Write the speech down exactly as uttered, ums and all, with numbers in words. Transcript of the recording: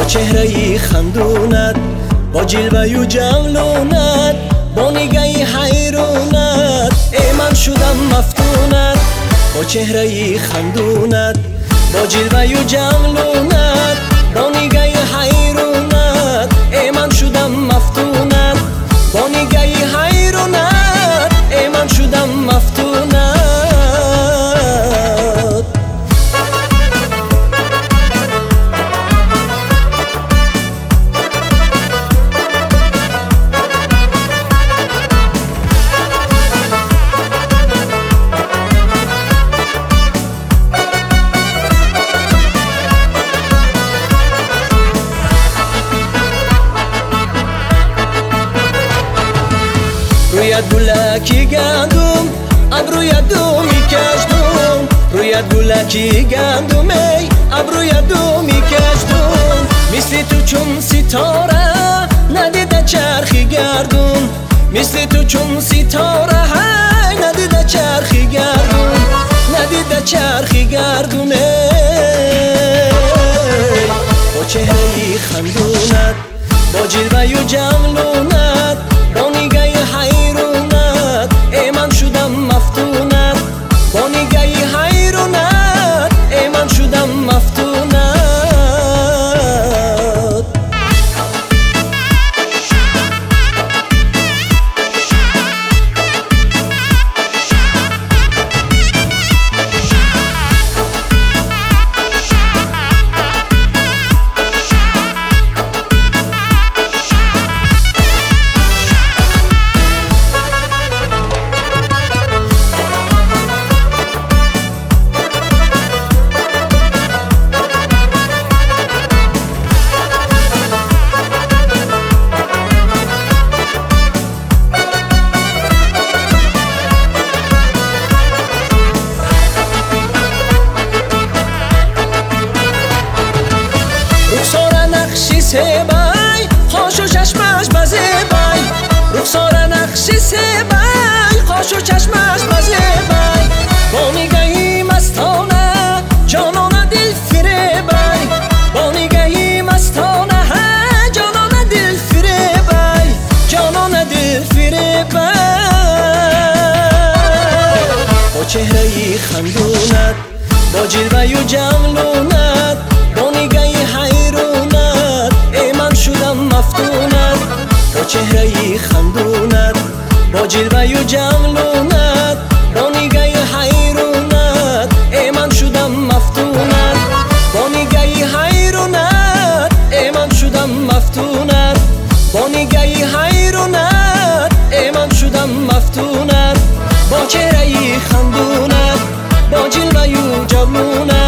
چهره‌ای خندونت، با جلوه‌ی و جملونت، با نگهی حیرونت ای من شدم مفتونت. با چهره‌ای خندونت، با جلوه‌ی و جملونت، با نگهی حیرونت ای من شدم مفتونت. با نگهی حیرونت ای من شدم مفتونت. رویت گلکی گندم، ابرویت دو میکشدم. رویت گلکی گندم ای ابرویت دو میکشدم. مثل تو چون ستاره ندیده چرخی گردون. مثل تو چون ستاره های ندیده چرخی گردون. ندیده چرخی گردون ای با چهره‌ای خندونت، با جلوه‌ی و جملونت، با نگهی حیرونت ای من شدم مفتونت. با نگهی حیرونت ای من شدم مفتونت. رخسار نقشی سبای خوش و چشمش بزیبای. رخسار نقشی سبای خوش و چشمش بزیبای. با نگهی مستانه جانانه دل فریبای. با نگهی مستانه جانانه دل فریبای. جانانه دل فریبای. با چهره‌ای خندونت، با جلوه‌ی و جملونت، با نگهی حیرونت ای من شدم مفتونت. با چهره‌ای خندونت، با جلوه‌ی و جملونت، با نگهی حیرونت ای من شدم مفتونت. با نگهی حیرونت ای من شدم مفتونت. با نگهی حیرونت ای من شدم مفتونت. با چهره‌ای خندونت، با جلوه‌ی و جملونت،